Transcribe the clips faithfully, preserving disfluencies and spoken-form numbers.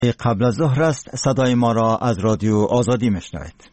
قبل از ظهر است. صدای ما را از رادیو آزادی میشنوید.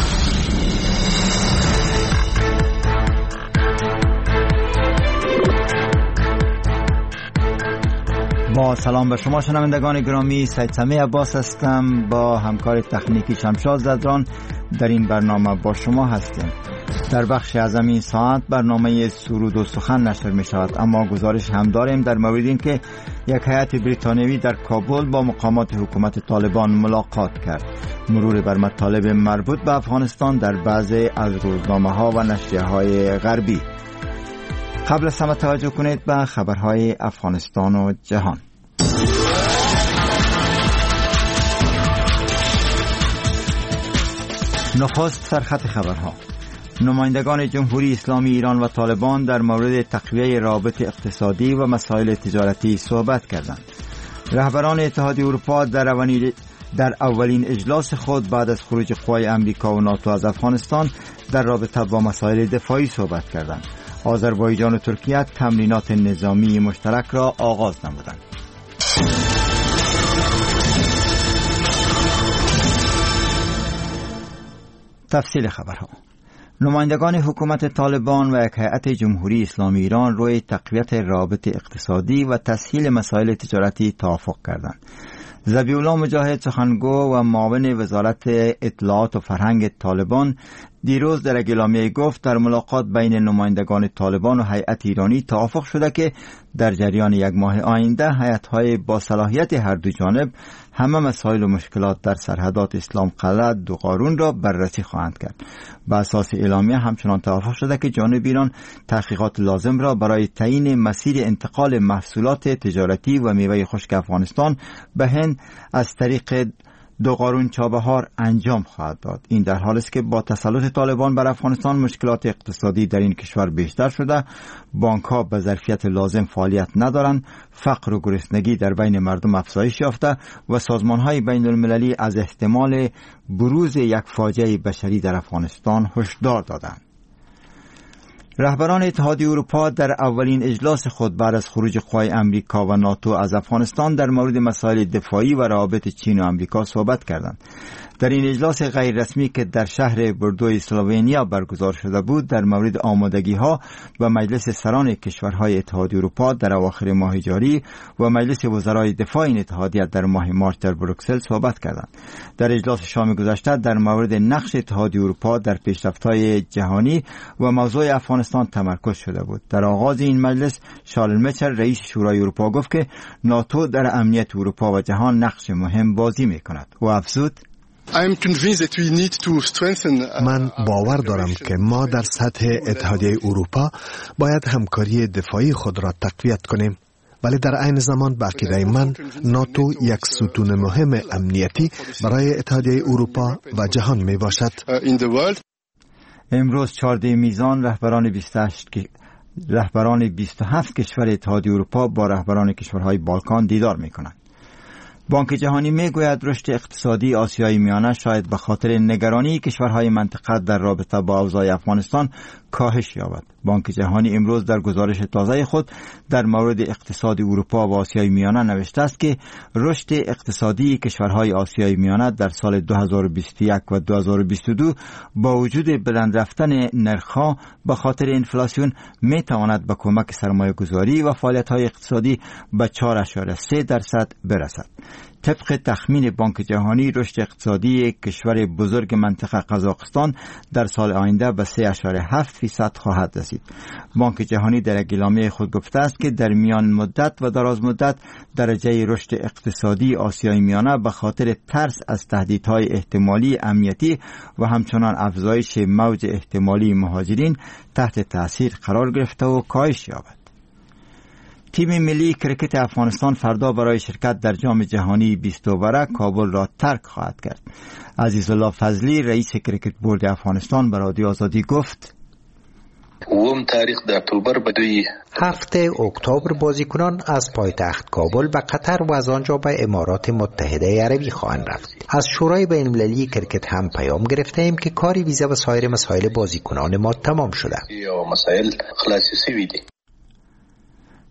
با سلام به شما شنوندگان گرامی، سید سمیع عباس هستم. با همکار تکنیکی شمشاد زدران در این برنامه با شما هستیم. در بخش از این ساعت برنامه سرود و سخن نشر می شود، اما گزارش هم داریم در مورد این که یک هیئت بریتانیایی در کابل با مقامات حکومت طالبان ملاقات کرد. مرور بر مطالب مربوط به افغانستان در بعضی از روزنامه ها و نشریه های غربی. قبل از همه توجه کنید به خبرهای افغانستان و جهان. نخست سرخط خبرها. نمایندگان جمهوری اسلامی ایران و طالبان در مورد تقویه روابط اقتصادی و مسائل تجارتی صحبت کردند. رهبران اتحادیه اروپا در اولین در اولین اجلاس خود بعد از خروج قوای امریکا و ناتو از افغانستان در رابطه با مسائل دفاعی صحبت کردند. آذربایجان و ترکیه تمرینات نظامی مشترک را آغاز نمودند. تفصیل خبرها. نمایندگان حکومت طالبان و یک هیئت جمهوری اسلامی ایران روی تقویت روابط اقتصادی و تسهیل مسائل تجارتی توافق کردند. ذبیح الله مجاهد سخنگو و معاون وزارت اطلاعات و فرهنگ طالبان دیروز در اعلامیه گفت در ملاقات بین نمایندگان طالبان و هیئت ایرانی توافق شده که در جریان یک ماه آینده هیئت‌های با صلاحیت هر دو جانب همه مسائل و مشکلات در سرحدات اسلام قلعه دو قارون را بررسی خواهند کرد. بر اساس اعلامیه همچنان توافق شده که جانب ایران تحقیقات لازم را برای تعیین مسیر انتقال محصولات تجارتی و میوه خشک افغانستان به هند از طریق دو قارون چابهار انجام خواهد داد. این در حالی است که با تسلط طالبان بر افغانستان مشکلات اقتصادی در این کشور بیشتر شده، بانک‌ها به ظرفیت لازم فعالیت ندارند، فقر و گرسنگی در بین مردم افزایش یافته و سازمان‌های بین‌المللی از احتمال بروز یک فاجعه بشری در افغانستان هشدار دادند. رهبران اتحادیه اروپا در اولین اجلاس خود بعد از خروج قوای امریکا و ناتو از افغانستان در مورد مسائل دفاعی و روابط چین و امریکا صحبت کردند. در این اجلاس غیر رسمی که در شهر بردو اسلوونیا برگزار شده بود در مورد آمادگی ها و مجلس سران کشورهای اتحادیه اروپا در اواخر ماه جاری و مجلس وزرای دفاع این اتحادیه در ماه مارس در بروکسل صحبت کردند. در اجلاس شام گذشته در مورد نقش اتحادیه اروپا در پیشرفت‌های جهانی و موضوع افغانستان تمرکز شده بود. در آغاز این مجلس شارل میچل رئیس شورای اروپا گفت که ناتو در امنیت اروپا و جهان نقش مهم بازی می‌کند و افزود: من باور دارم که ما در سطح اتحادیه اروپا باید همکاری دفاعی خود را تقویت کنیم، ولی در عین زمان به عقیده من ناتو یک ستون مهم امنیتی برای اتحادیه اروپا و جهان می باشد. امروز چهارده میزان رهبران بیست و هشت رهبران بیست و هفت کشور اتحادیه اروپا با رهبران کشورهای بالکان دیدار می کنند. بانک جهانی می گوید رشد اقتصادی آسیای میانه شاید به خاطر نگرانی کشورهای منطقه در رابطه با اوضاع افغانستان کاهش یابد. بانک جهانی امروز در گزارش تازه خود در مورد اقتصاد اروپا و آسیای میانه نوشته است که رشد اقتصادی کشورهای آسیای میانه در سال دو هزار و بیست و یک و دو هزار و بیست و دو با وجود بلند رفتن نرخ‌ها به خاطر انفلاسیون می تواند به کمک سرمایه‌گذاری و فعالیت‌های اقتصادی به چهار ممیز سه درصد برسد. طبق تخمین بانک جهانی رشد اقتصادی کشور بزرگ منطقه قزاقستان در سال آینده به سه ممیز هفت فیصد خواهد رسید. بانک جهانی در اعلامیه خود گفته است که در میان مدت و دراز مدت درجه رشد اقتصادی آسیای میانه به خاطر ترس از تهدیدهای احتمالی امنیتی و همچنان افزایش موج احتمالی مهاجرین تحت تاثیر قرار گرفته و کاهش یابد. تیم ملی کرکت افغانستان فردا برای شرکت در جام جهانی بیست اووره کابل را ترک خواهد کرد. عزیزالله فضلی رئیس کرکت بورد افغانستان به رادیو آزادی گفت: اوم تاریخ در اکتبر بدوی هفته اکتبر بازیکنان از پایتخت کابل به قطر و از آنجا به امارات متحده عربی خواهند رفت. از شورای بین‌المللی کرکت هم پیام گرفتیم که کاری ویزا و سایر مسائل بازیکنان ما تمام شده. مسائل خلاصی سویدی.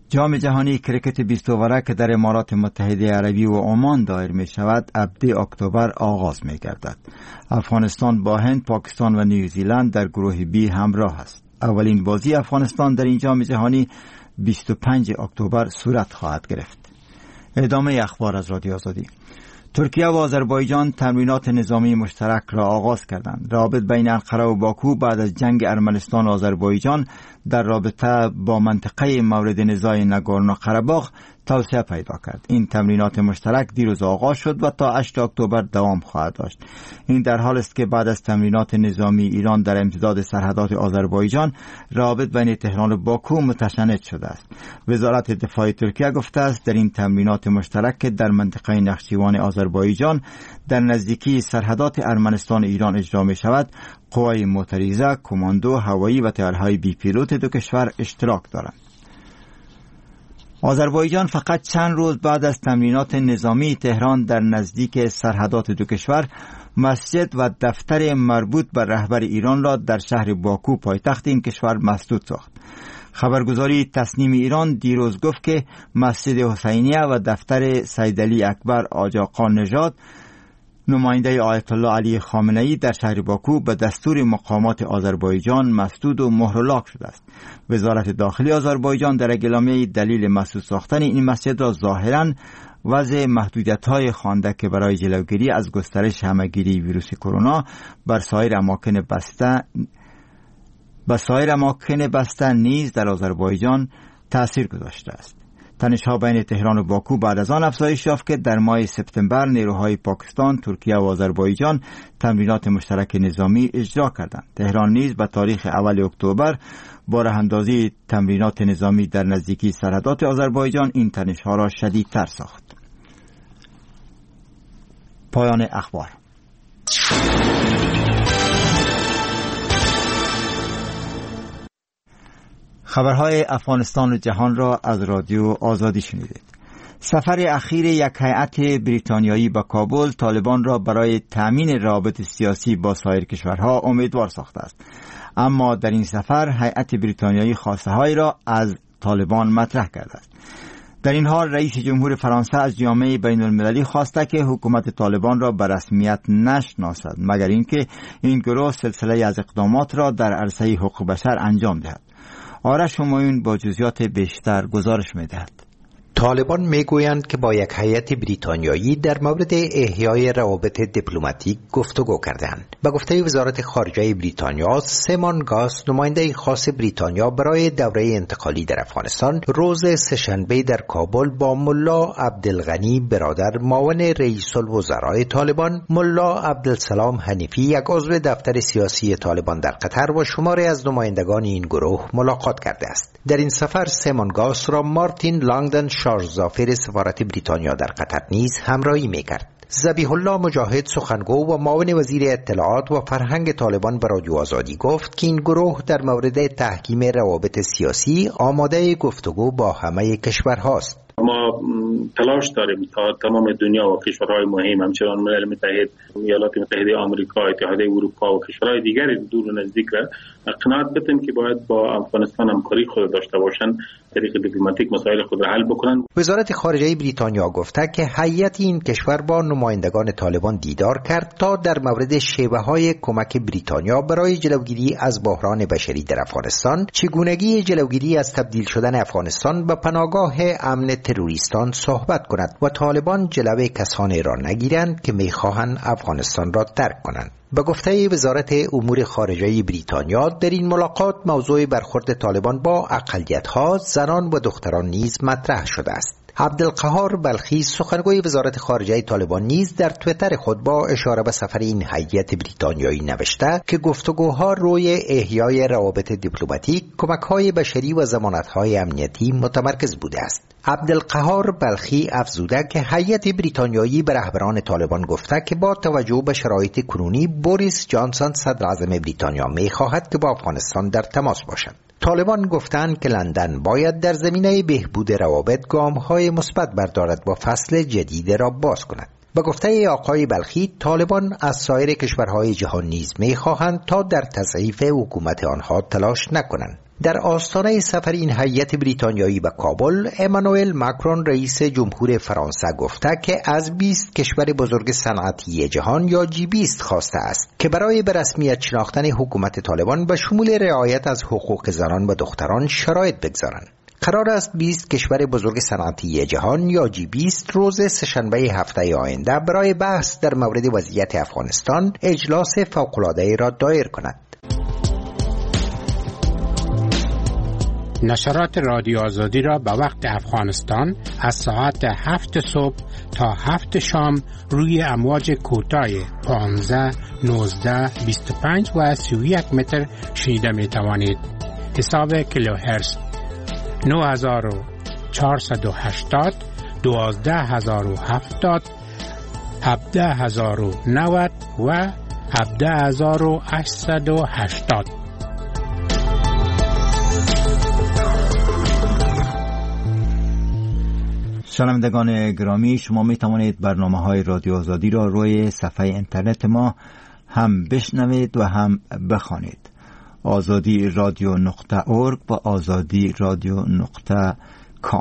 جام جهانی کرکت بیست اووره که در امارات متحده عربی و عمان دایر می شود هفده اکتبر آغاز می گردد. افغانستان با هند، پاکستان و نیوزیلند در گروه بی همراه است. اولین بازی افغانستان در این جام جهانی بیست و پنجم اکتبر صورت خواهد گرفت. ادامه اخبار از رادیو آزادی. ترکیه و آذربایجان تمرینات نظامی مشترک را آغاز کردند. روابط بین انقره و باکو بعد از جنگ ارمنستان و آذربایجان در رابطه با منطقه مورد نزاع ناگورنو قره‌باغ توسعه پیدا کرد. این تمرینات مشترک دیروز آغاز شد و تا هشتم اکتبر دوام خواهد داشت. این در حال است که بعد از تمرینات نظامی ایران در امتداد سرحدات آذربایجان، روابط بین تهران و باکو متشنج شده است. وزارت دفاع ترکیه گفته است در این تمرینات مشترک که در منطقه نخچیوان آذربایجان در نزدیکی سرحدات ارمنستان و ایران اجرا می شود، قوای موتوریزه، کماندو، هوایی و طیاره‌های بی پیلوت دو کشور اشتراک دارند. آذربایجان فقط چند روز بعد از تمرینات نظامی تهران در نزدیک سرحدات دو کشور، مسجد و دفتر مربوط به رهبر ایران را در شهر باکو پایتخت این کشور مسدود ساخت. خبرگزاری تسنیم ایران دیروز گفت که مسجد حسینیه و دفتر سیدعلی اکبر آقا نژاد، نماینده آیت الله علی خامنه‌ای در شهر باکو به دستور مقامات آذربایجان مسدود و مهرلاک شده است. وزارت داخلی آذربایجان در اعلامیه دلیل مسدود ساختن این مسجد را ظاهراً وضع محدودیت‌های خوانده که برای جلوگیری از گسترش همه‌گیری ویروس کرونا بر سایر اماکن بسته به سایر اماکن بسته نیز در آذربایجان تأثیر گذاشته است. تنش‌ها بین تهران و باکو بعد از آن افزایش یافت که در ماه سپتامبر نیروهای پاکستان، ترکیه و آذربایجان تمرینات مشترک نظامی اجرا کردند. تهران نیز به تاریخ اول اکتبر با راه‌اندازی تمرینات نظامی در نزدیکی سرحدات آذربایجان این تنش‌ها را شدیدتر ساخت. پایان اخبار. خبرهای افغانستان و جهان را از رادیو آزادی شنیدید. سفر اخیر یک هیئت بریتانیایی به کابل طالبان را برای تأمین روابط سیاسی با سایر کشورها امیدوار ساخته است. اما در این سفر هیئت بریتانیایی خواسته هایی را از طالبان مطرح کرده است. در این حال رئیس جمهور فرانسه از جامعه بین المللی خواسته که حکومت طالبان را به رسمیت نشناسد مگر اینکه این گروه سلسله از اقدامات را در عرصه حقوق بشر انجام دهد. آرش همایون با جزئیات بیشتر گزارش می‌دهد. طالبان میگویند که با یک هیئت بریتانیایی در مورد احیای روابط دیپلماتیک گفتگو کردند. به گفته وزارت خارجه بریتانیا، سیمون گاس، نماینده خاص بریتانیا برای دوره انتقالی در افغانستان، روز سه‌شنبه در کابل با ملا عبدالغنی برادر معاون رئیس الوزراء طالبان، ملا عبدالسلام حنیفی، یک عضو دفتر سیاسی طالبان در قطر و شماری از نمایندگان این گروه ملاقات کرده است. در این سفر سیمون گاس را مارتین لانگدن شارژزافر سفارت بریتانیا در قطر نیز همراهی می‌کرد. ذبیح الله مجاهد، سخنگو و معاون وزیر اطلاعات و فرهنگ طالبان به رادیو آزادی گفت که این گروه در مورد تحکیم روابط سیاسی آماده گفتگو با همه کشورهاست. ما تلاش داریم تا تمام دنیا و کشورهای مهم همچنان ملل متحد، ایالات متحده آمریکا، اتحادیه اروپا و کشورهای دیگری دور و نزدیک را قناعت بدیم که باید با افغانستان همکاری خود داشته باشند، طریق دیپلماتیک مسائل خود را حل بکنند. وزارت خارجه بریتانیا گفته که هیئت این کشور با نمایندگان طالبان دیدار کرد تا در مورد شیوه‌های کمک بریتانیا برای جلوگیری از بحران بشری در افغانستان، چگونگی جلوگیری از تبدیل شدن افغانستان به پناهگاه امن تروریستان صحبت کند و طالبان جلوه کسانی را نگیرند که می‌خواهند افغانستان را ترک کنند. به گفته وزارت امور خارجه بریتانیا، در این ملاقات موضوع برخورد طالبان با اقلیت‌ها، زنان و دختران نیز مطرح شده است. عبدالقهار بلخی، سخنگوی وزارت خارجه طالبان، نیز در توییتر خود با اشاره به سفر این هیئت بریتانیایی نوشته که گفتگوها روی احیای روابط دیپلماتیک، کمک‌های بشری و ضمانت‌های امنیتی متمرکز بوده است. عبدالقهار بلخی افزوده که هیئت بریتانیایی به رهبران طالبان گفته که با توجه به شرایط کنونی بوریس جانسون صدر اعظم بریتانیا می‌خواهد که با افغانستان در تماس باشد. طالبان گفتند که لندن باید در زمینه بهبود روابط گام‌های مثبت بردارد و فصل جدید را باز کند. به گفته آقای بلخی، طالبان از سایر کشورهای جهان نیز می‌خواهند تا در تضعیف حکومت آنها تلاش نکنند. در آستانه سفر این هیئت بریتانیایی به کابل، امانوئل ماکرون رئیس جمهور فرانسه گفته که از بیست کشور بزرگ صنعتی جهان یا جی بیست خواسته است که برای به رسمیت شناختن حکومت طالبان به شمول رعایت از حقوق زنان و دختران شرایط بگذارند. قرار است بیست کشور بزرگ صنعتی جهان یا جی بیست روز سه‌شنبه هفته آینده برای بحث در مورد وضعیت افغانستان اجلاس فوق‌العاده را دایر کند. نشرات رادیو آزادی را به وقت افغانستان از ساعت هفت صبح تا هفت شام روی امواج کوتاه پانزده، نوزده، بیست و پنج و سی و یک متر شنیده می توانید. حساب کیلوهرتز نه هزار و چهارصد و هشتاد، دوازده هزار و هفتاد، هفده هزار و نود و هفده هزار و هشتصد و هشتاد. شنوندگان گرامی، شما می توانید برنامه های رادیو آزادی را روی صفحه اینترنت ما هم بشنوید و هم بخوانید. آزادی رادیو نقطه اورگ و آزادی رادیو نقطه کام.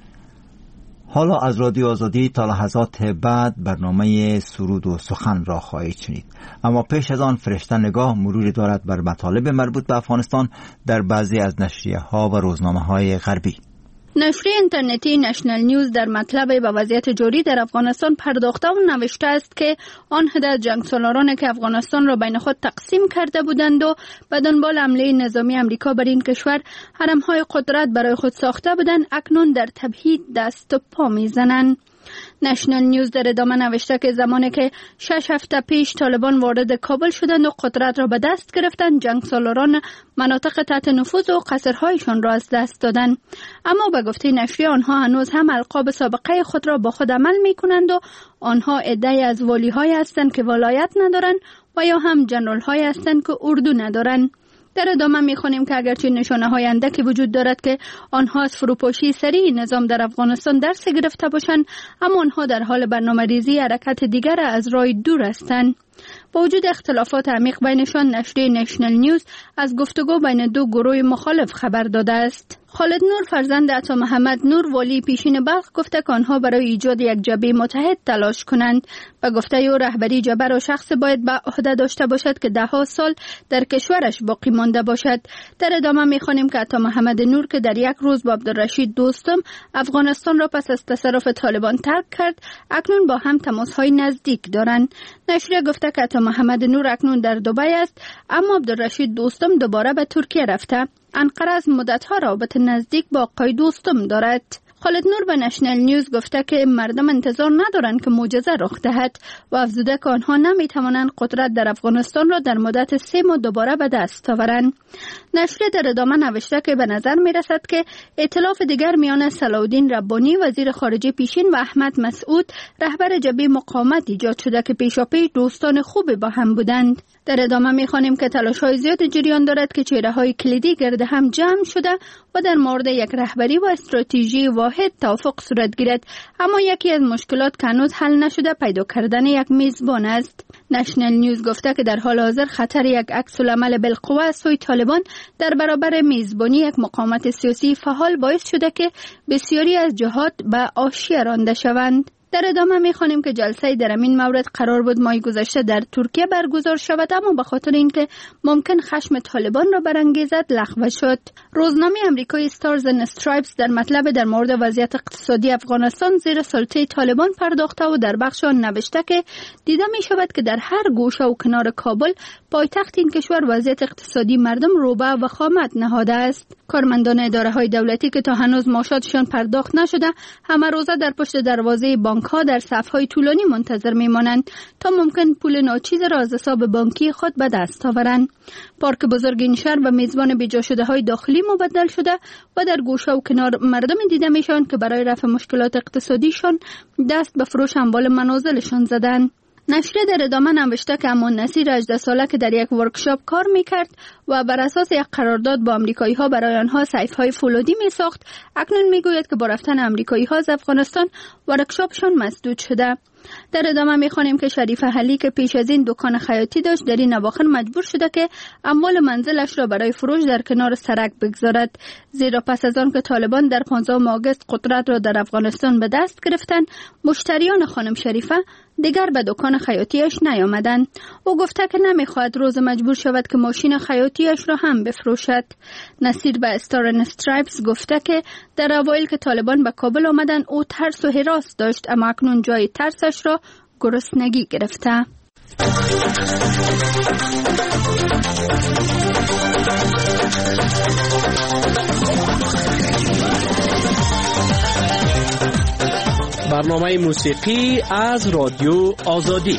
حالا از رادیو آزادی تا لحظات بعد برنامه سرود و سخن را خواهید شنید. اما پیش از آن فرشته نگاه مروری دارد بر مطالب مربوط به افغانستان در بعضی از نشریه ها و روزنامه های غربی. نشریه اینترنتی نشنل نیوز در مطلب به وضعیت جاری در افغانستان پرداخته و نوشته است که آن عده جنگسالارانی که افغانستان را بین خود تقسیم کرده بودند و به دنبال حمله نظامی امریکا بر این کشور حرم‌های قدرت برای خود ساخته بودند، اکنون در تبعید دست و پا می‌زنند. نشنل نیوز در ادامه نوشته که زمانی که شش هفته پیش طالبان وارد کابل شدند و قدرت را به دست گرفتند، جنگسالاران مناطق تحت نفوذ و قصرهایشان را از دست دادند. اما به گفته نشریه آنها هنوز هم القاب سابقه خود را با خود عمل می کنند و آنها عده‌ای از والی‌های هستند که ولایت ندارند و یا هم جنرال‌های هستند که اردو ندارند. در ادامه می‌خوانیم که اگرچه نشانه‌های اندکی وجود دارد که آنها از فروپاشی سریع نظام در افغانستان درس گرفته باشند، اما آنها در حال برنامه‌ریزی حرکت دیگر از راه دور هستند. با وجود اختلافات عمیق بینشان، نشریه نشنل نیوز از گفتگو بین دو گروه مخالف خبر داده است. خالد نور فرزند عطا محمد نور والی پیشین بلخ گفته که آنها برای ایجاد یک جبهه متحد تلاش کنند. به گفته او رهبری جبهه را شخص باید به عهده داشته باشد که ده ها سال در کشورش باقی مانده باشد. در ادامه می‌خوانیم که عطا محمد نور که در یک روز با عبدالرشید دوستم افغانستان را پس از تصرف طالبان ترک کرد، اکنون با هم تماس‌های نزدیک دارند. نشریه گفته که عطا محمد نور اکنون در دبی است، اما عبدالرشید دوستم دوباره به ترکیه رفته. انقره از مدت‌ها رابطه نزدیک با آقای دوستم دارد. خالد نور به نشنل نیوز گفته که مردم انتظار ندارند که معجزه رخ دهد و افزوده که آنها نمی‌توانند قدرت در افغانستان را در مدت سه ماه دوباره به دست آورند. نشریه در ادامه نوشته که به نظر می‌رسد که ائتلاف دیگر میان صلاح‌الدین ربانی وزیر خارجه پیشین و احمد مسعود رهبر جبهه مقاومت ایجاد شده که پیشاپی دوستان خوبی با هم بودند. در ادامه می‌خوانیم که تلاش‌های زیاد جریان دارد که چهره‌های کلیدی گرد هم جمع شده و در مورد یک رهبری و استراتژی واحد توافق صورت گیرد، اما یکی از مشکلات که هنوز حل نشده پیدا کردن یک میزبان است. نشنل نیوز گفته که در حال حاضر خطر یک عکس‌العمل بالقوه از سوی طالبان در برابر میزبانی یک مقاومت سیاسی فعال باعث شده که بسیاری از جهات به حاشیه رانده شوند. در ادامه می‌خوانیم که جلسه در این مورد قرار بود ماه گذشته در ترکیه برگزار شود، اما به خاطر اینکه ممکن خشم طالبان را برانگیزد لغو شد. روزنامه آمریکایی استارز اند استرایپس در مطلب در مورد وضعیت اقتصادی افغانستان زیر سلطه طالبان پرداخته و در بخش آن نوشته که دیده می‌شود که در هر گوشه و کنار کابل پایتخت این کشور وضعیت اقتصادی مردم روبه و خامت نهاده است. کارمندان اداره‌های دولتی که تا هنوز معاشاتشان پرداخت نشده همه روزه در پشت دروازه بانک ها در صف‌های طولانی منتظر میمانند تا ممکن پول ناچیز را از حساب بانکی خود به دست آورند. پارک بزرگ این شهر به میزبان بیجا شده های داخلی مبدل شده و در گوشه و کنار مردم دیده میشوند که برای رفع مشکلات اقتصادیشان دست به فروش اموال منازلشان زدند. نشریه در ادامه نوشته که امان نصیر هجده ساله که در یک ورکشاپ کار میکرد و بر اساس یک قرارداد با امریکایی ها برای آنها سیف‌های فولادی می ساخت، اکنون میگوید که با رفتن امریکایی ها از افغانستان ورکشاپشان مسدود شده. در ادامه میخوانیم که شریف اهلی که پیش از این دکان خیاطی داشت در این اواخر مجبور شده که اموال منزلش را برای فروش در کنار سرک بگذارد، زیرا پس از آن که طالبان در پانزدهم آگوست قدرت را در افغانستان به دست گرفتند، مشتریان خانم شریفه دیگر به دکان خیاطیش نیامدند. او گفته که نمیخواهد روز مجبور شود که ماشین خیاطیش را هم بفروشد. نصیر به استار استرایپس گفته که در اوایل که طالبان به کابل آمدند او ترس و هراس داشت، اما اکنون جای ترسش را گرسنگی گرفته. برنامه موسیقی از رادیو آزادی.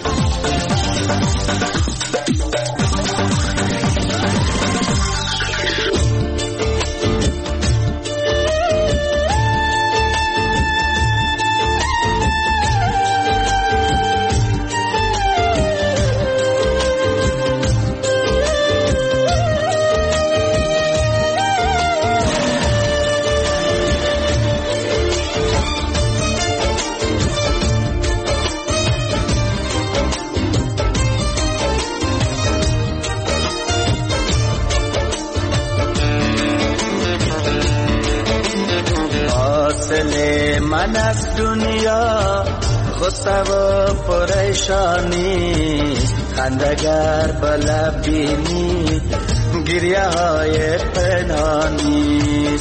من از دنیا غصه و پریشانی، خندگر به لب بینی گریه های پنهانی.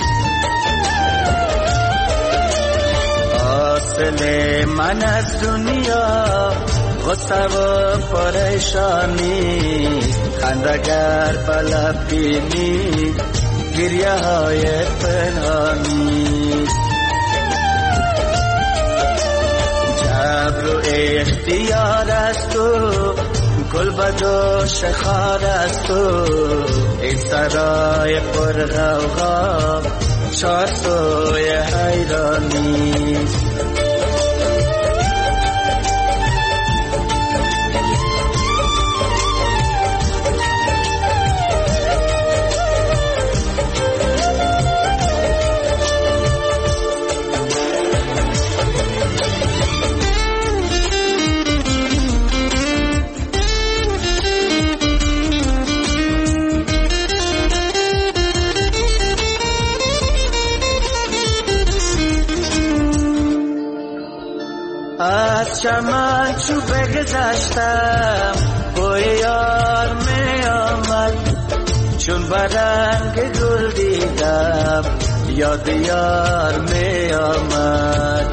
حاصل من از دنیا غصه و پریشانی، خندگر به لب بینی گریه های پنهانی. جبر و اختیار است و گل بدوش خار است و این سرای پر غوغا چار سوی حیرانی. از چمن چو بگذشتم بوی یار می آمد، چون برنگ گل دیدم یاد یار می آمد.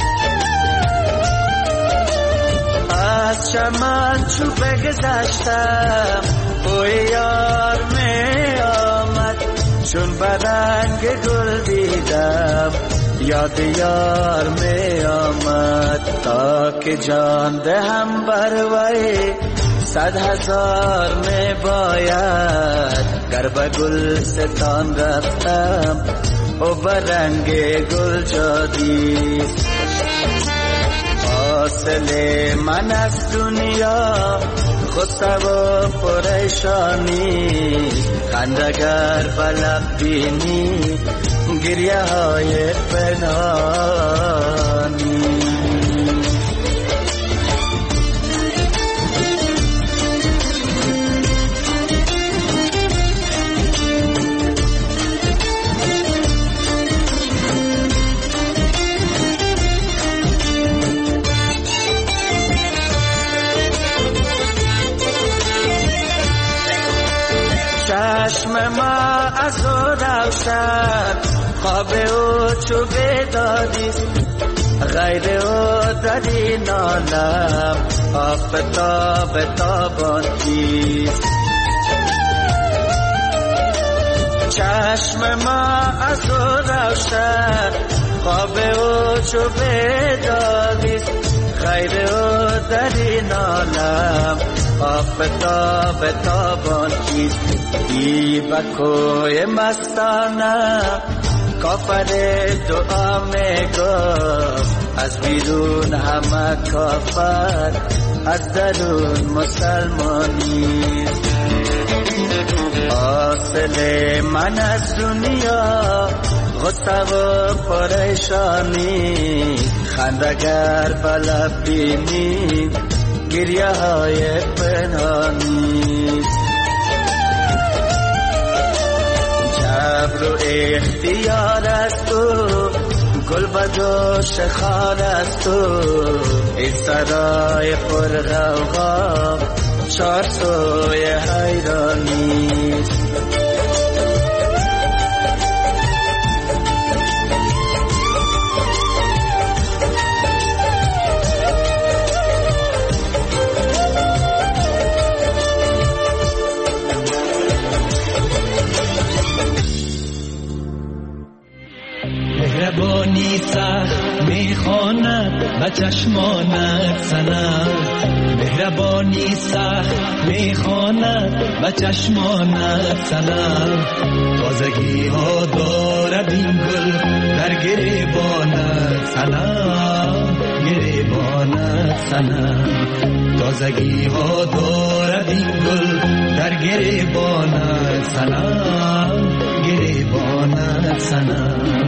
از چمن چو بگذشتم بوی یار می آمد، چون برنگ گل دیدم یاد یار می آمد. تا که جان دهم بر وی صد هزار می باید، گر به گل ستان رفتم و برنگ گل جادیست. حاصل من از دنیا غصه و پریشانی، خندگر به لب بینی گریه های پنهانی. چشم ما از او روشن، خواب او چو بیداریست، غیر او در این عالم آفتاب تابان کیست. چشم ما از او روشن، خواب او چو بیداریست، غیر او در این عالم آفتاب تابان کیست. ای بکوی مستانه کافر دعا می گفت، از بیرون همه کافر از درون مسلمانی. حاصل من از دنیا غصه و پریشانی خندگر بلب بینی گریه های پنهانی جبر و اختیار است و گل بدوش خار است و این سرای پر غوغا چار سوی حیرانی مهربانی سخت میخواند و چشمانت سند مهربانی سخت میخواند و چشمانت سند تازگی ها دارد این گل در گریبانت سند گریبانت سند تازگی ها دارد این گل در گریبانت سند گریبانت سند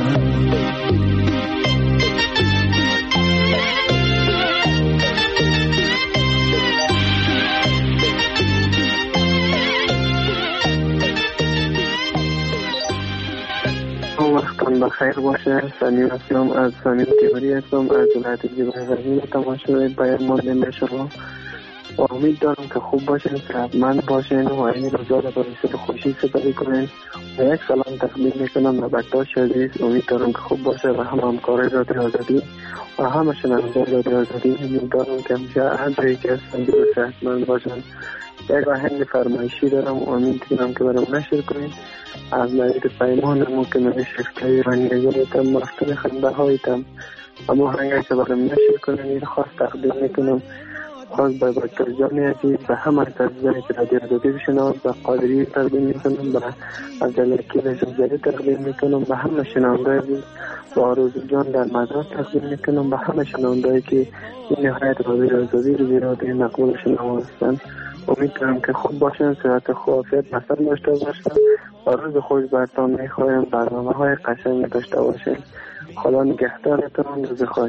وقتان بخیر باشه. سمیر هستم از سمیر تیموری هستم از ولایت جبران تماشای بیان مانده به شما و امید دارم که خوب باشین، صحتمند باشین و این روزا را به صورت خوشی سپری کنین و یک سلام تقدیم میکنم به بکتاش عزیز. امید دارم که خوب باشه و هم همکار رادیو آزادی و همه شنونده رادیو آزادی. امید دارم که همیشه هر جایی که هستن و صحتمند باشن. یک آهنگ فرمایشی دارم و امید دارم که برام نشر کنین از نوید پیمانم که نوشت که ایرانیزانیتم مفتون خنده هایتم اما آهنگی که برام نشر کنین این خواست تقدیم میکنم خواست به بکر جان عزیز و همه از عزیزانی که رادیو آزادی بشنوند و قادری تقدیم میکنم و عبدالکی نجمزاده تقدیم میکنم و همه شنونده عزیز و آرزو جان در مدرسه تقدیم میکنم و همه شنونده که این نهایت رادیو آزادی رو بیراده مقبول شنوان هستند. امید دارم که خوب باشن، صحت خوب عافیت مثل داشته باشن و روز خوش برتان میخوایم برنامه های قشنگ داشته باشین. خدا نگهدارتون، روز خوش.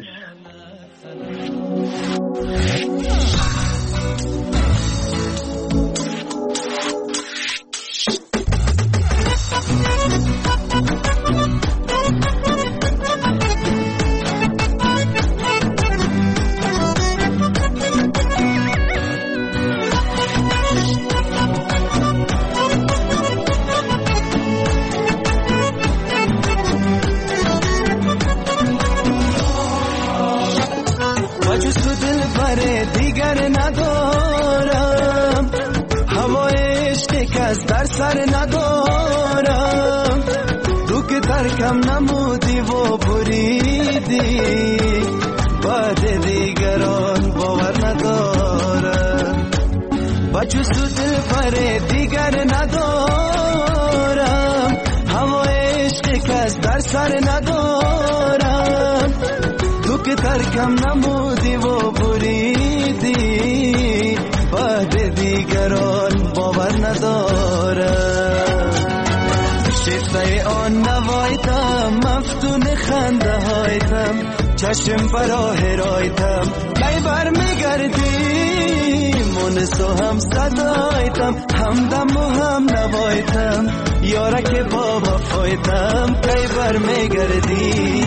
دیگر ندارم هوای عشق از در سر ندارم تو که ترکم نمودی و بریدی بعد دیگران باور ندارم بچو سود پر دیگر ندارم هوای عشق از در سر ندارم تو که ترکم نمودی و بریدی بعد دیگران باور ندارم شیفته آن نوایتم مفتون خنده هایتم چشم براه رایتم کی بر میگردی مونسو هم صدایتم همدم و هم نوایتم یاره که بابا فایتم کی بر میگردی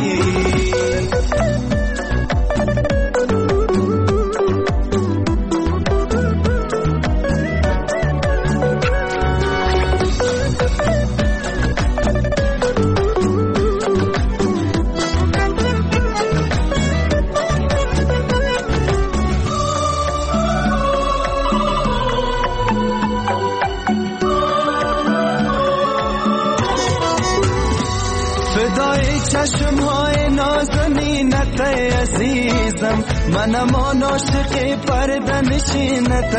چشم های نازنینت عزیزم منم آن عاشق پرده نشینت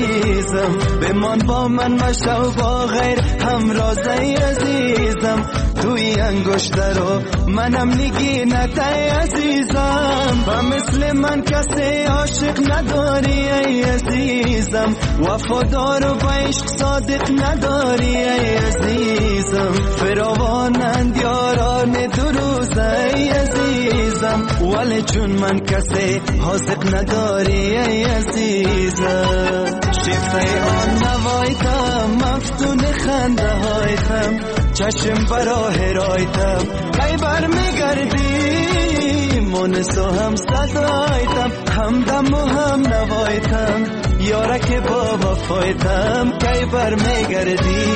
عزیزم بمان با من مشو با غیر همراز عزیزم توی انگشت رو منم نگینت ای عزیزم و مثل من کسی عاشق نداری ای عزیزم وفادار و با عشق صادق نداری ای عزیزم فراوانند یاران دو روز ای عزیزم ولی چون من کسی حاضق نداری ای عزیزم شیفته آن نوایتم مفتون خنده هایتم چشم براه رایتم کی بر میگردی مونس و هم صدایتم همدم و هم نوایتم یارک با وفایتم کی بر میگردی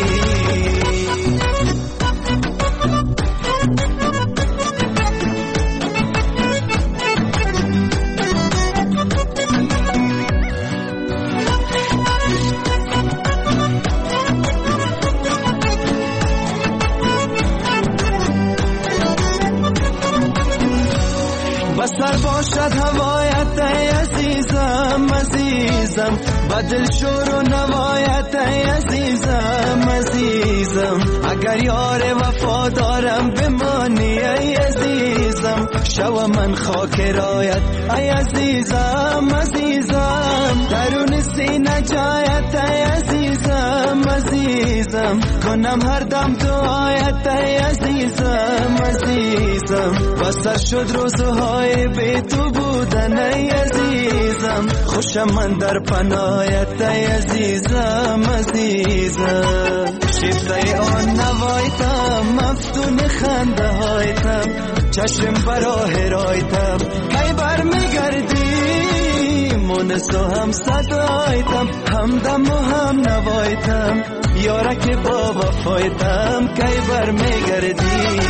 بسر باشد هوایت ای عزیزم عزیزم بدل شور و نوایت ای عزیزم عزیزم اگر یار وفادارم بمانی ای عزیزم شو من خاک رایت ای عزیزم عزیزم درون سینه جایت ای عزیزم عزیزم کنم هر دم دعایت ای عزیزم عزیزم بسر شد روزهای بی تو بودن ای عزیزم خوشم من در پناهت ای عزیزم عزیزم شیفته آن نوایتم مفتون خنده هایتم چشم براه رایتم کی بر میگردی مونس و هم صدایتم همدم و هم نوایتم یارک با وفایتم کی بر میگردی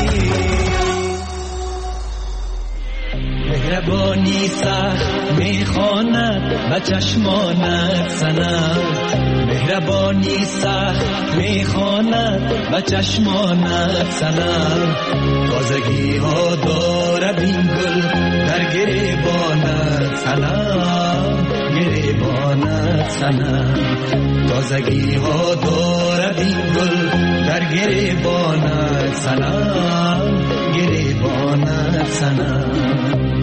مهربانی سخت میخواند و چشمانت سنم مهربانی سخت میخواند و چشمانت سنم تازگی ها دارد این گل در گریبانت سنم گریبانت سنم تازگی ها دارد این گل در گریبانت سنم گریبانت سنم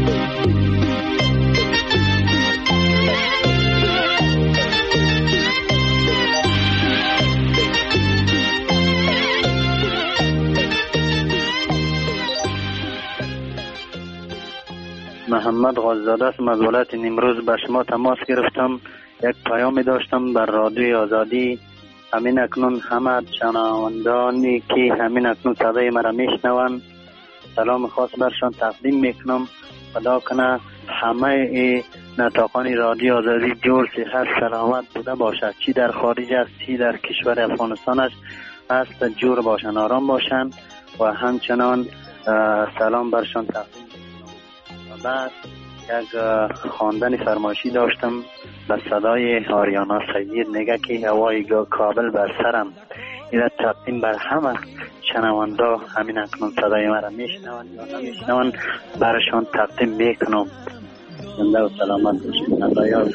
محمد غاززاده است. از ولایت نیمروز به شما تماس گرفتم. یک پیامی داشتم بر رادیوی آزادی. همین اکنون همه شنوندگانی که همین اکنون صدای مرا میشنوند سلام خاص برشان تقدیم میکنم. خدا کنه همه نطاقان رادیو آزادی جور صحت سلامت بوده باشد، چی در خارج است چی در کشور افغانستان است جور باشن، آرام باشن و همچنان سلام برشان تقدیم میکنم. و بعد یک خواندن فرمایشی داشتم به صدای آریانا سید، میگه که هوای کابل بر سرم. این تقدیم بر همه شنوندا همین اکنون صدای مرا میشنون یا نمیشنون برشان تقدیم میکنم. زنده و سلامت باشید. نزایاد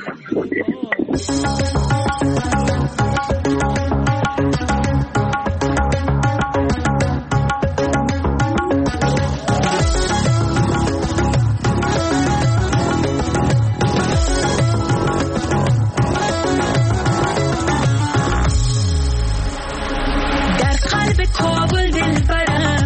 کابل دل برم،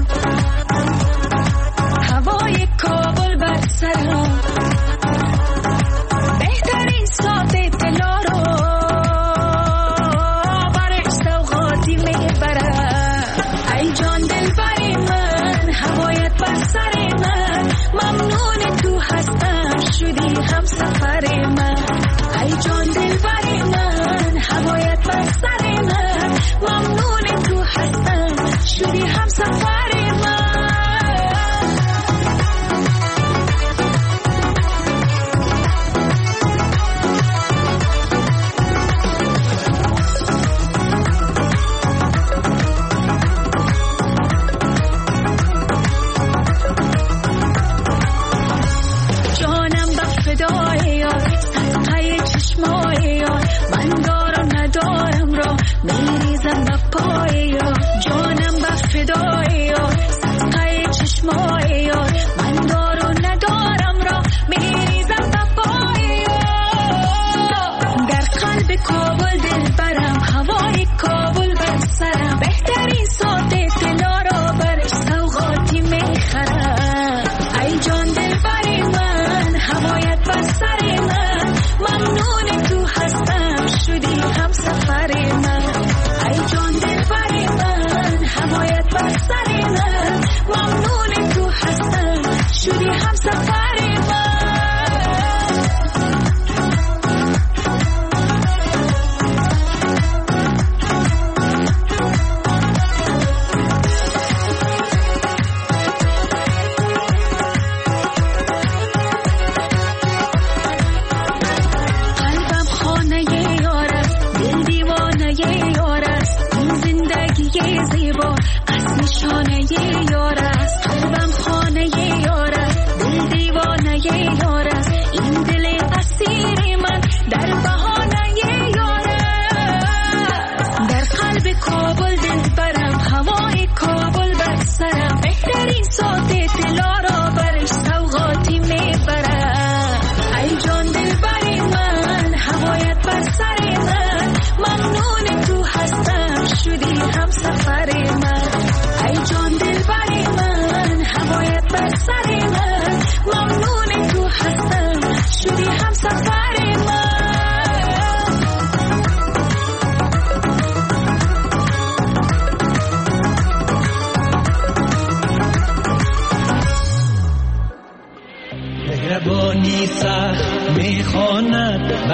هوای کابل بر سرم، بهترین ساعت طلا رو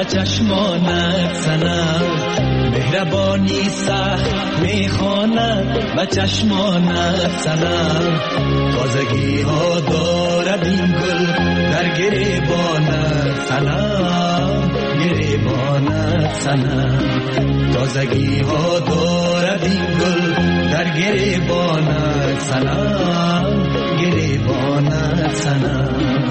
و چشمانت سنم مهربانی سخت میخواند و چشمانت سنم تازگی ها دارد این گل در گریبانت سنم گریبانت سنم تازگی ها دارد این گل در گریبانت سنم گریبانت سنم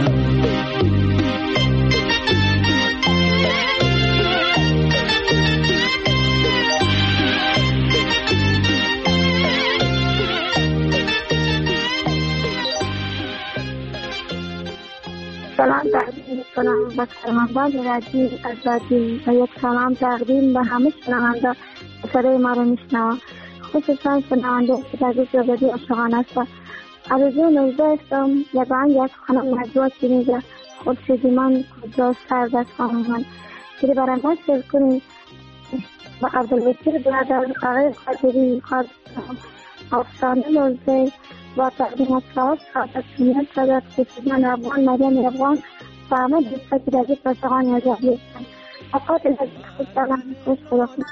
سلام تقدیم می‌کنم به شنوندگان رادیو آزادی و یک سلام تقدیم به همه شنوندگان که صدای ما را میشنوند، خصوصا شنوندگان که در گوش رادیو عاشقانه هستند. آرزو نوزده هستم. یگان یک خانم نجوات میگه خورشیدی من کجا سرد است خانم من که برای ما شیر کنید و عبدالوکیل برادر آقای قادری خواهد افسانه نوزده با تقدیم اصلاحات خواهد سمیت صدر خصوصان افغان مریم افغان و همه دوستا که در جیب راشقان یازدی هستند. اوقات لذیذ خوش دارم. خوش خدا خوش.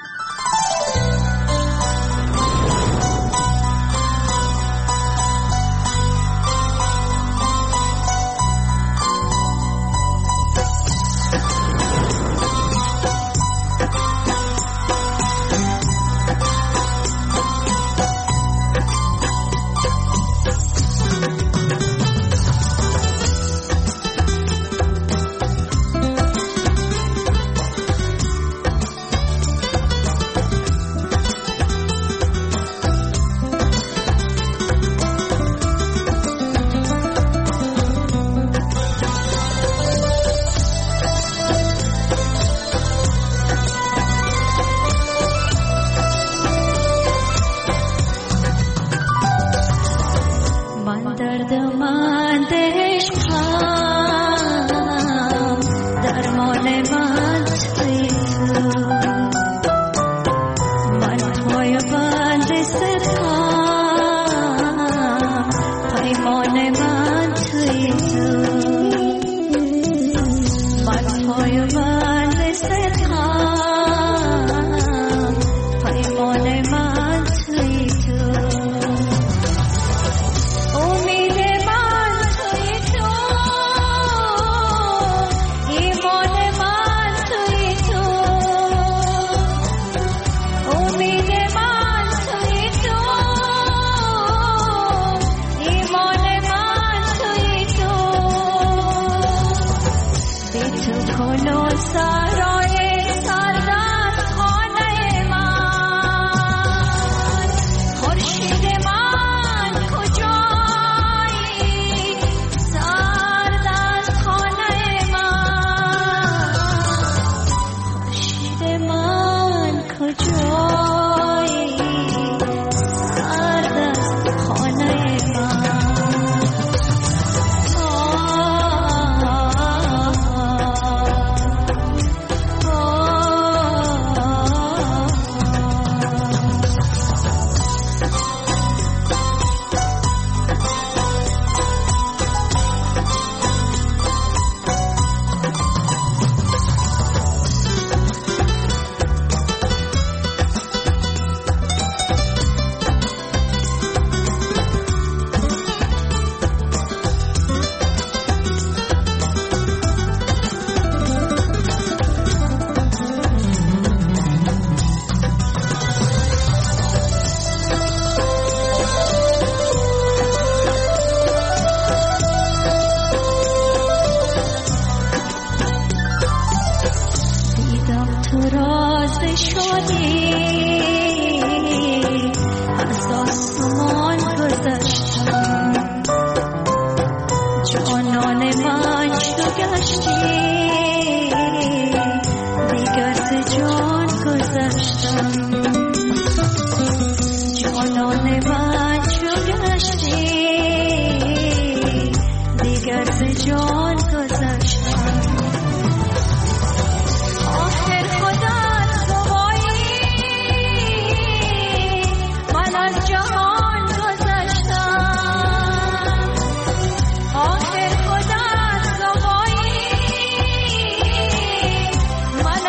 من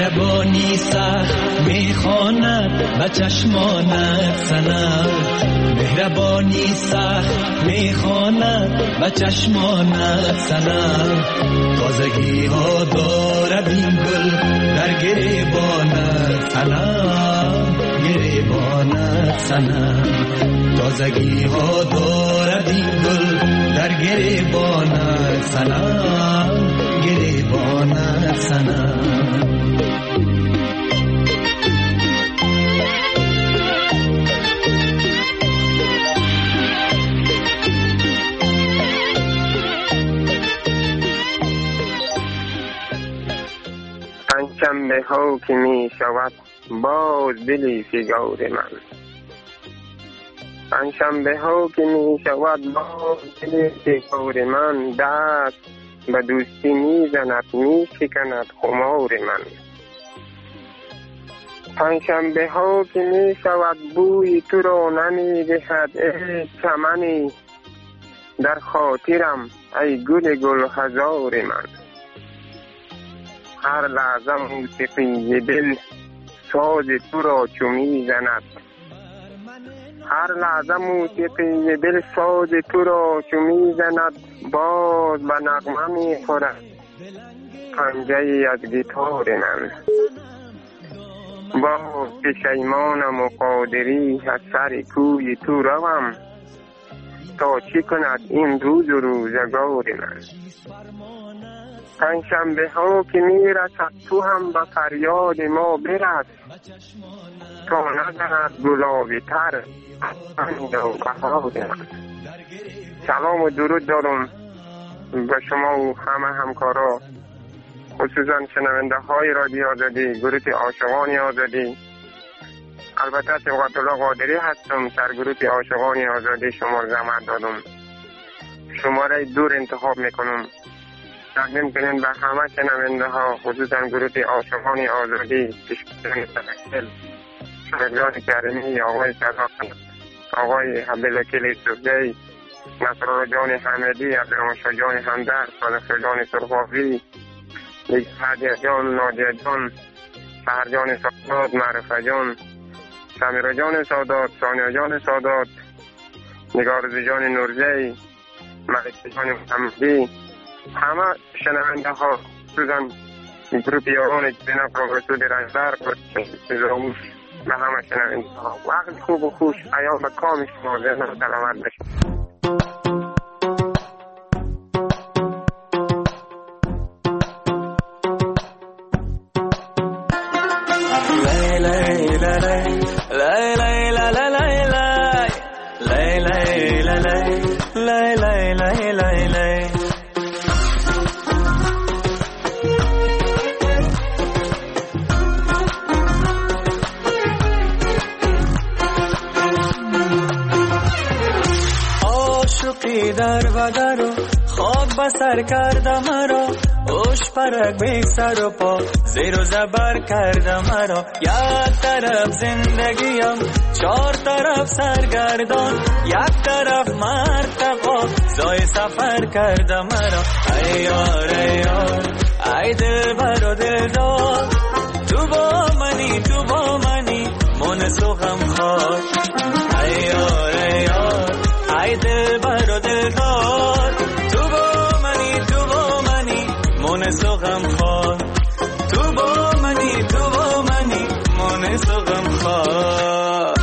مهربانی سخت میخواند و چشمانت سنم مهربانی سخت میخواند و چشمانت سنم تازگی ها دارد این گل در گریبانت سنم گریبانت سنم تازگی ها دارد این گل در گریبانت سنم گریبانت سنم پنجشنبه ها که می شود باز دلی فگار من پنجشنبه ها که می شود باز دلی فگار من دست به دوستی می زند می شکند خمار من پنجشنبه ها که می شود بوی تو را نمی دهد ای چمنی در خاطرم ای گل گل هزار من هر لحظه موسیقی دل ساز تو را چو می زند هر لحظه موسیقی دل ساز تو را چو می زند باز به نغمه می خورد پنجه از گیتار من باز پشیمانم و قادری از سر کوی تو روم تا چی کند این روز و روزگار من پنجشنبه ها که می رسد تو هم به فریاد ما برس تا نزند گلابی تر پند و بهار من سلام و درود دارم به شما و همه همکارا خصوصا شنونده های رادیو آزادی گروه عاشقان آزادی البته صبغت الله قادری هستم سرگروه عاشقان آزادی شما رو زحمت دادم شماره دور انتخاب میکنم تقدیم کنیم به همه شنونده ها خصوصا گروه عاشقان آزادی پیشکشان متوکل شهردار کریمی آقای صداقت آقای عبدالوکیل صوفی نصرالله جان حمدی عبدالرحمن جان همدرد صادق جان سرخاوی هدیه جان نادیه جان سحر جان سادات معرفه جان سمیرا جان سادات ثانیه جان سادات نگارزی جان نورزی ملک جان محمدی همه شنونده ها خصوصا گروپ یاران جناب پروفسور رنجبر زاوش به همه شنونده ها وقت خوب و خوش ایام کام شما زنده و سلامت باشید. در بدر و خواب بسر کرده مرا اوش پرک بی سر و پا زیر و زبر کرده مرا یک طرف زندگیم چهار طرف سرگردان یک طرف مرتقا زای سفر کرده مرا ای یار ای یار ای دل بر و دل دار تو با منی تو با منی من سوخم خواد ای یار ای یار ای دل بر و دل دار تو با منی تو با منی من سوخم خواد تو با منی تو با منی من سوخم خواد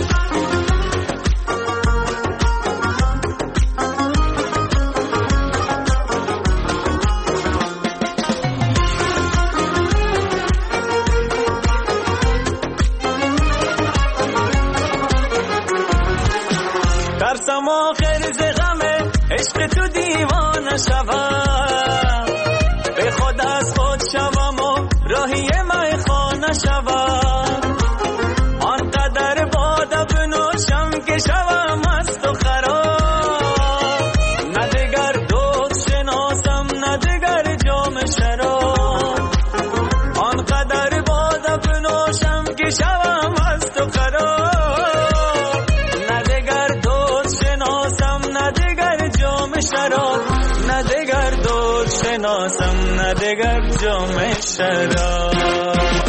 ترسم آخر ز غم عشق تو دیوانه شوم به خود از خود شوم و راهی میخانه شوم آنقدر باده بنوشم که شوم مست و خراب نه دگر دوست شناسم نه دگر جام شراب آنقدر باده بنوشم که شوم مست و خراب شراب نه دگر دوست شناسم نه دگر جام شراب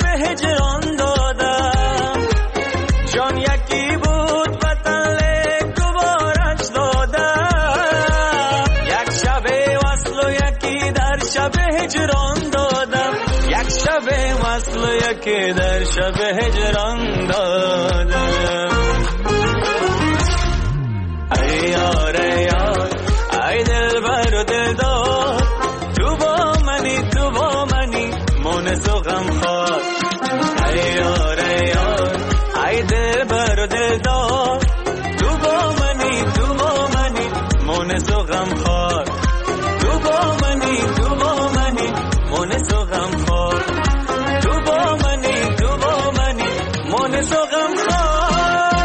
هجران دادم. جان یکی بود وطن لیک دوبارش دادم. یک شب وصل و یکی در شب هجران دادم. یک شب وصل و یکی در شب هجران دادم. ای یار ای یار ای دل بر و دل دار، تو با منی تو با منی مونس و غم خوار. ای یار ای یار ای دل بر و دل دار، تو با منی تو با منی مونس و غم خوار. تو با منی تو با منی مونس و غم خوار. تو با منی تو با منی مونس و غم خوار.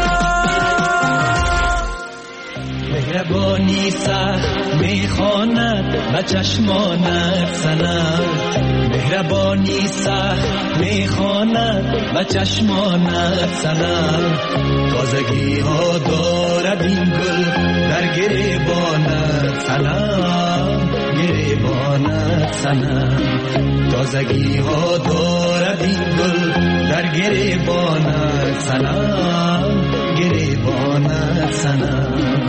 مهربانی سخت میخواند به چشمانت سنم. مهربانی سخت میخواند به چشمانت سنم. تازگی ها دارد این گل در گریبانت سنم. گریبانت سنم. تازگی ها دارد این گل در گریبانت سنم. گریبانت سنم.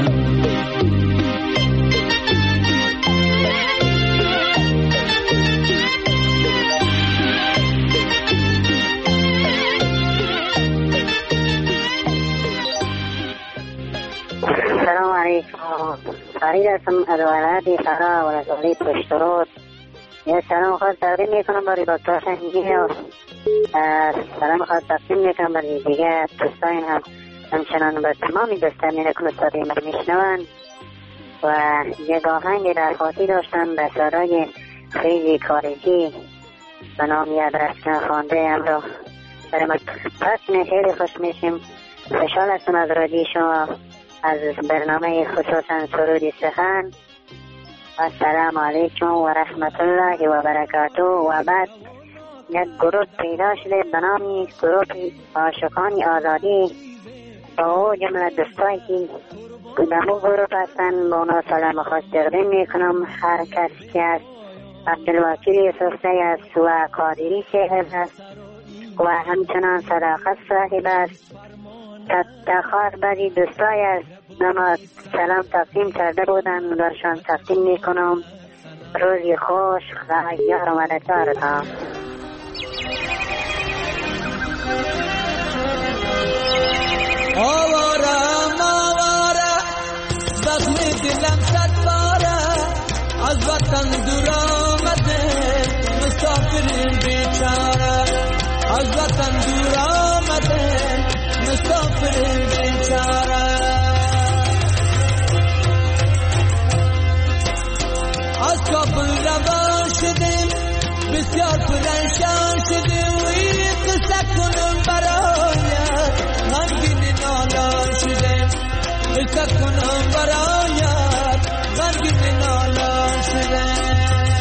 السلام علیکم. فرید هستم از ولایت فرا ولسوالی پشترود. یه سلام خواهد تقدیم میکنم برای دکتر سنگی و سلام خواهد تقدیم میکنم برای دیگه دوستان هم همچنان به تمامی دوستانی که مستقیم میشنوند. و یک آهنگ درخواسی داشتم به سرای خیلی خارجی به نام یاد رفتن خوانده امرو برای ما پس خیلی خوش میشیم. خوشحال هستم از رادیو شما، از برنامه خصوصا سرودی سخن. السلام علیکم و رحمت الله و برکاته. و بعد یک گروه پیدا شده به نام گروه عاشقان آزادی با او جمله دوستایی که در اون گروه هستن با اونا سلام خاص تقدیم میکنم. هر کسی که از عبدالوکیل یوسفزی است و قادری صاحب است و همچنان صداقت صاحب است. تخار بعضی دوستای است نما سلام تقدیم کرده بودن برشان تقدیم میکنم. روزی خوش، خدا یار و مددگارتان. آوارم آواره زخم دلم صد باره، از وطن دور آمده مسافر بیچاره. از وطن دور آمده مسافر بیچاره. از کابل روان شدیم بسیار پرنشان شدیم و این قصه کنم برایت غمگین نالان شدیم. قصه کنم برایت غمگین نالان شدیم.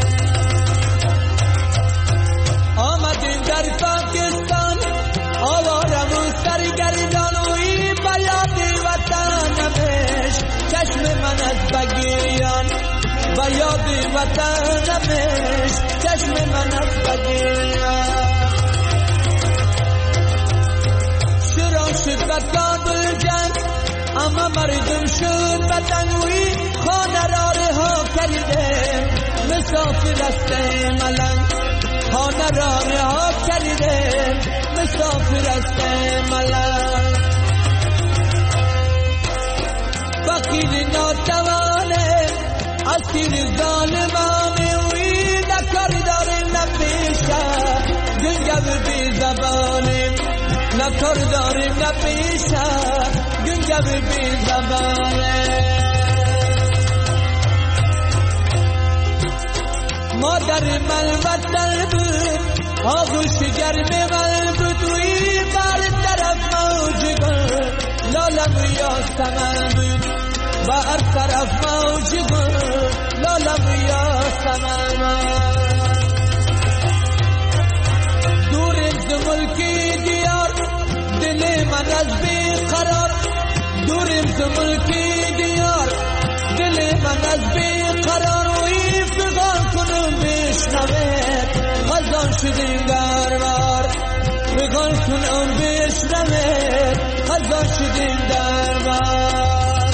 آمدیم در پاکستان آوارم و سرگردان و این بیاد وطنمش چشم من از بگیران. بیاد وطنمش چشم من از بگیران. شروع شد به کابل جنگ اما مردم شد بدنوی خانه را رها کردیم مسافر است ملنگ. خانه را رها کردیم مسافر است ملنگ. فقیر ناتوانه اسیر ظالمانه وی نکار داریم نپیشه گنگو بی زبانه. نکار داریم نپیشه گنگو بی زبانه. مادر من وطن بود آغوش گرم من بود وی بر طرف موج گل لالم یاستمن بود. بر طرف موج گل لالم یاستمن. دوریم ز ملکی دیار دل من از بی قرار. دوریم ز ملکی دیار دل من از بی قرار. وی فغان کنم بشنوید غزان شدیم دربار. کن اون بشنوه خزان شدیم در بر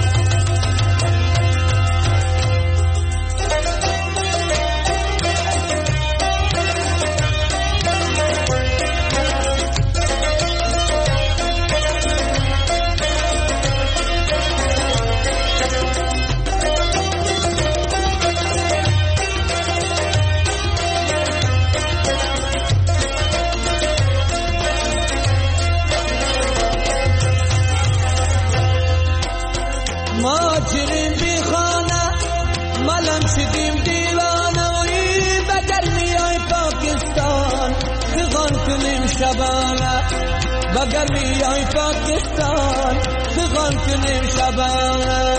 ماجرین بی خانه ملم شدیم دیوانه وی بگر میای پاکستان زغان کنیم شبانه بگر میای پاکستان زغان کنیم شبانه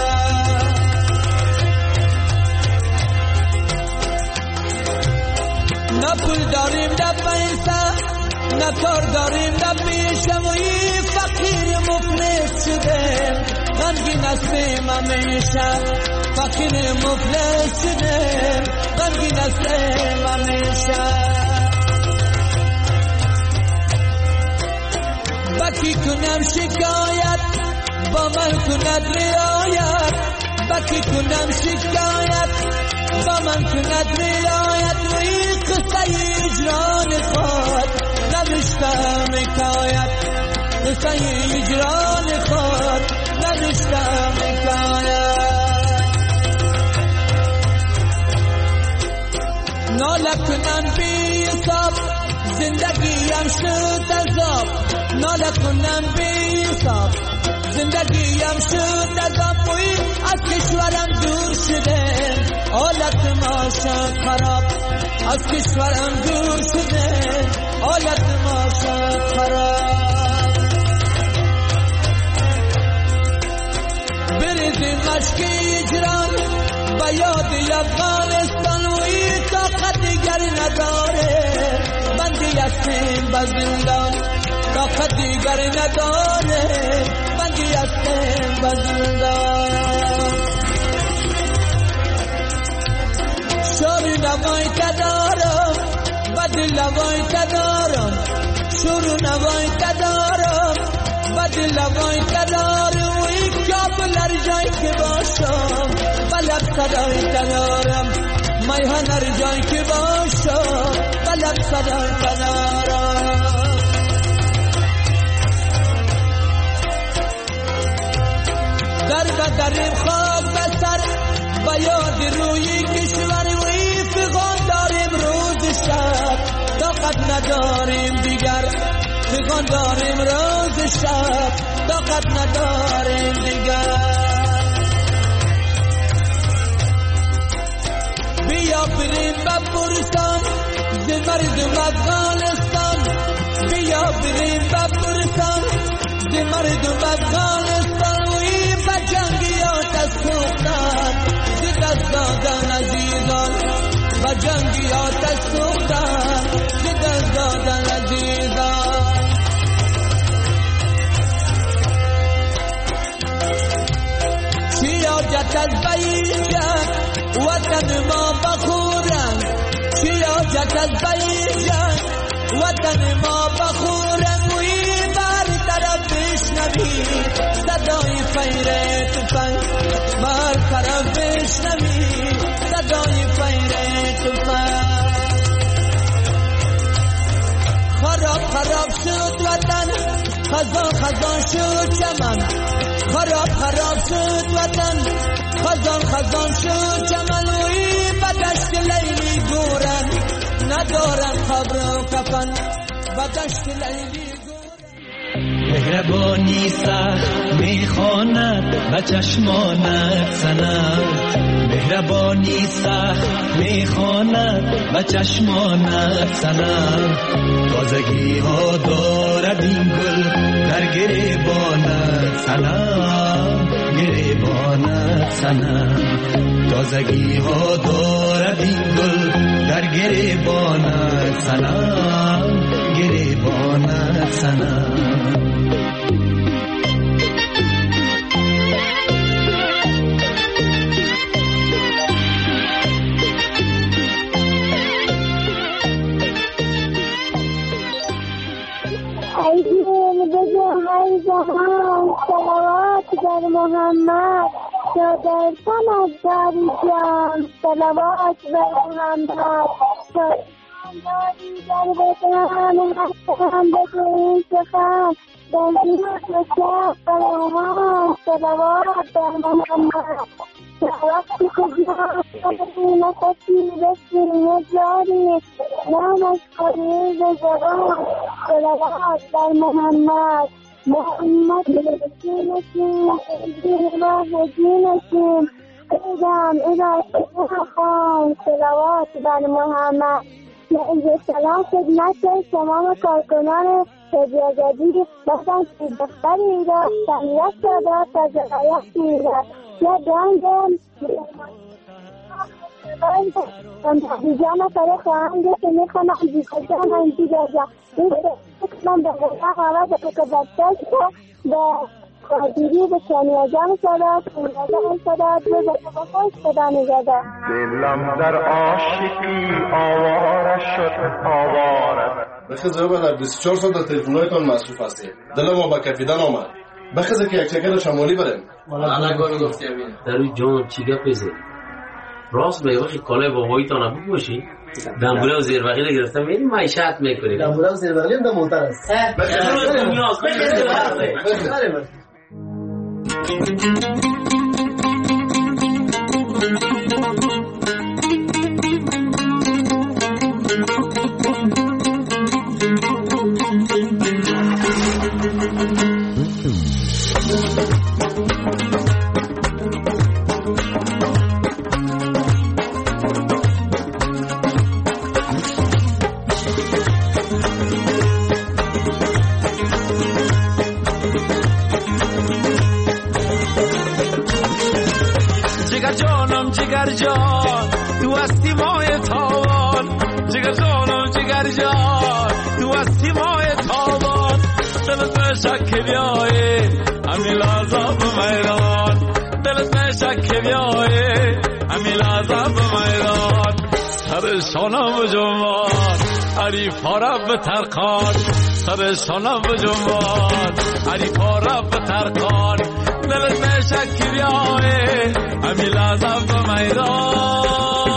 نه پول داریم نه پیسه نه کار داریم نه پیشه وی فقیر مفلس شدیم غمگین هستیم همیشه فقیر مفلس شدیم غمگین هستیم همیشه بکی کنم شکایت با من کند رعایت بکی کنم شکایت با من کند رعایت وی قصه اجران خود نوشتم حکایت قصه اجران خود نوشتم حکایت ناله کنم بی حساب زندگیم شد عذاب ناله کنم بی حساب زندگیم شد عذاب وی از کشورم دور شده حالت ما شد خراب از کشورم دور شده حالت ما شد خراب بریزیم مشکی اجران با یاد افغانستان وی طاقت دیگر نداره بندی هستیم با زندان طاقت دیگر نداره بندی هستیم با زندان شوری نوای تدارم بدی لوای تدارم شورو نوای تدارم بدی لوای تدارم وی کابل هر جای که باشم بلب صدای تدارم میهن هر جای که باشم بلب صدای تدارم در بدریم خواب بسر با یاد روی کشور وی فغان داریم روز شب طاقت نداریم دیگر فغان داریم روز شب طاقت نداریم دیگر بیا بریم بپرسان ز مردم افغانستان بیا بریم بپرسان ز مردم افغانستان وی بجنگیات از سوختن ز دست دادن عزیزان بجنگیات از سوختن ز دست دادن عزیزان چی حاجت از بیجن وطن ما بخورن چی حاجت از بیجن وطن ما بخورن وی بر طرف بشنوی صدای فیر تفنگ بر طرف بشنوی صدای فیر تفنگ خراب خراب شد وطن خزان خزان شد چمن خراب خراب شد وطن خزان خزان شد چمن وی بدشت لیلی گورن ندارن خبر و کفن بدشت لیلی مهربانی سخت میخواند و چشمانت سند مهربانی سخت میخواند و چشمانت سند تازگی ها دارد این گل در گریبانت سند گریبانت سند تازگی ها دارد این گل در گریبانت سند گریبانت سند عیدین به جمعه جهان صلوات بر محمد تا در سمت داری جان صلوات بر محمد تا داری در بطران حسن بگو این سخن در زیاد و شب برمان صلوات بر محمد وقتی که جان صدقی نفسی بسیم جاری نامش قریب زبان صلوات بر محمد محمد بلکی نشیم دین و هجی نشیم ایدم ایدم خان صلوات بر محمد نعیز سلام خدمت تمام کارکنان رادیو آزادی باشند که دختری را تمیت شده تا جلایت را یا دانگم جامعه سره خواهند که میخوانم بیخوشم انجی رجا این من به غیره آواز که بچه به قادیری به چانی جامعه صدا کنیازم صدا دو زده بخوش صدا نگده دلم در عاشقی آواره شد آواره بخزه بله بیست و چهار سال در تلفن‌هایتان مصروف هستید دل ما به کفیدن آمد بخزه که یک چکر شمالی بریم الان گفتی امین در روی جان چی گپ بزنی راست به وقتی کالای باباییتان هم بگوشی دنبوله و زیروقیل گرفتم میریم معیشت میکنیم دنبوله و زیروقیل هم در موتر است بخزه دنیاست بخزه جگر جان تو هستی ماه تابان جگر جانم جگر جان تو هستی ماه تابان دلت به شک بیایی همی لازم به میدان دلت به شک بیایی همی لازم به میدان سر شانم و جنبان عریفا رب به ترکان سر شانم و جنبان عریفا رب به ترکان دلت به شک بیایی همی لازم به میدان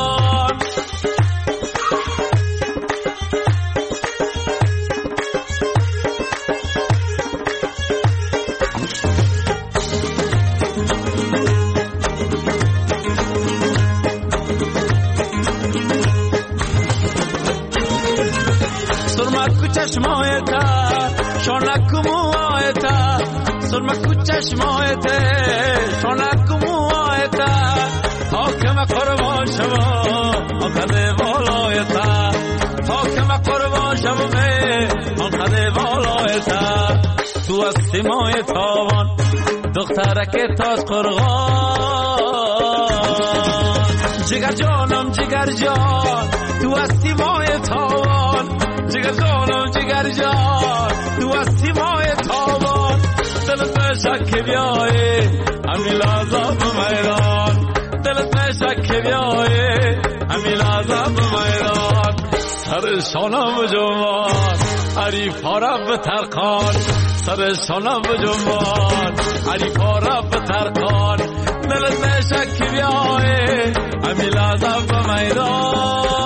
سرمک چشمایتا شانک موایتا سرمک چشمایتا شانک موایتا حاکم قربان شما آنقدر بالایتا حاکم قربان شما آنقدر بالایتا تو از سیمای تاوان دخترک تاج قرغان جگر جانم جگر جان تو از سیمای تاوان جگر جانم جگر جان تو از سیمای تاوان دلت به شک بیایی همی لازم به میدان دلت به شک بیایی همی لازم به میدان سر شانم و جنبان عریفا رب به ترکان سر شانم و جنبان عریفا رب به ترکان دلت به شک بیایی همی لازم به میدان